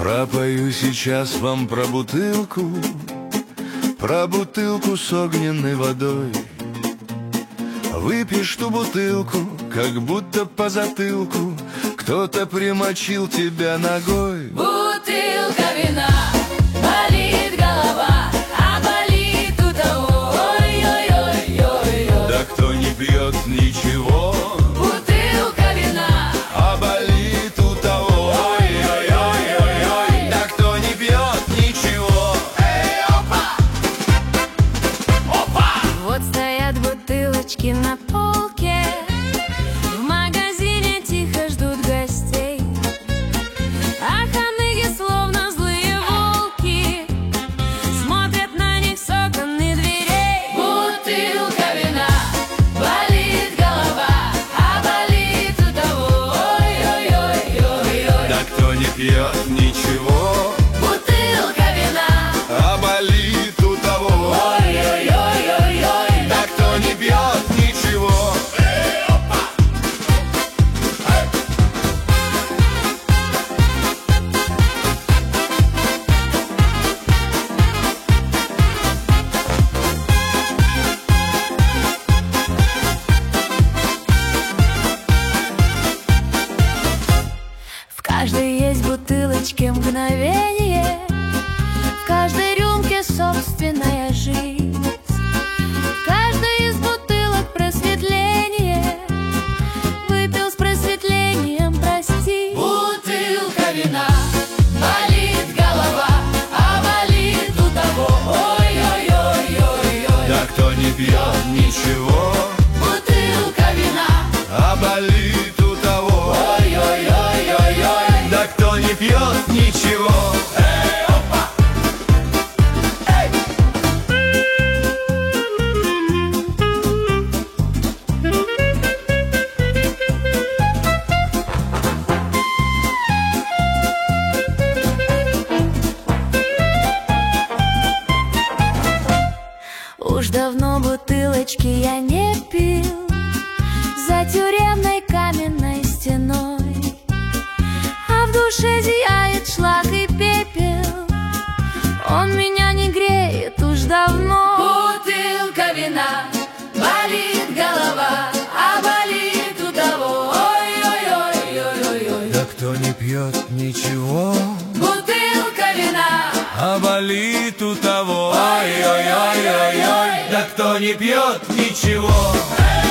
Пропою сейчас вам про бутылку с огненной водой. Выпьешь ту бутылку, как будто по затылку кто-то примочил тебя ногой. Бутылка вина, болит голова, а болит у того, ой-ой-ой-ой-ой. Да кто не пьет ничего, бутылка вина, а болит у того, ой-ой-ой-ой-ой. Да кто не пьет ничего. Эй, опа! Опа! Вот стоят бутылочки на полке, в магазине тихо ждут гостей, а ханыги словно злые волки смотрят на них с окон и дверей. Бутылка вина, болит голова, а болит у того, ой-ой-ой-ой-ой. Да кто не пьет ничего, Бутылка вина, а болит у того, ой-ой-ой-ой-ой. да кто не пьет ничего. Эй, опа! В каждой есть бутылочке мгновение, в каждой рюмке собственная жизнь. В каждой из бутылок просветление, выпил с просветлением, прости. Бутылка вина, болит голова, а болит у того, ой-ой-ой-ой-ой. Да кто не пьет ничего, Бутылка вина, а болит у того, ой-ой-ой-ой-ой. да кто не пьет ничего. Эй, опа! Эй! Уж давно бутылочки я не пил за тюремной каменной стеной, а в душе зияет шлак и пепел, он меня не греет уж давно. Бутылка вина, болит голова, а болит у того, ой-ой-ой-ой-ой. Да кто не пьет ничего, Бутылка вина, а болит у того, ой-ой-ой-ой-ой. Да кто не пьет ничего.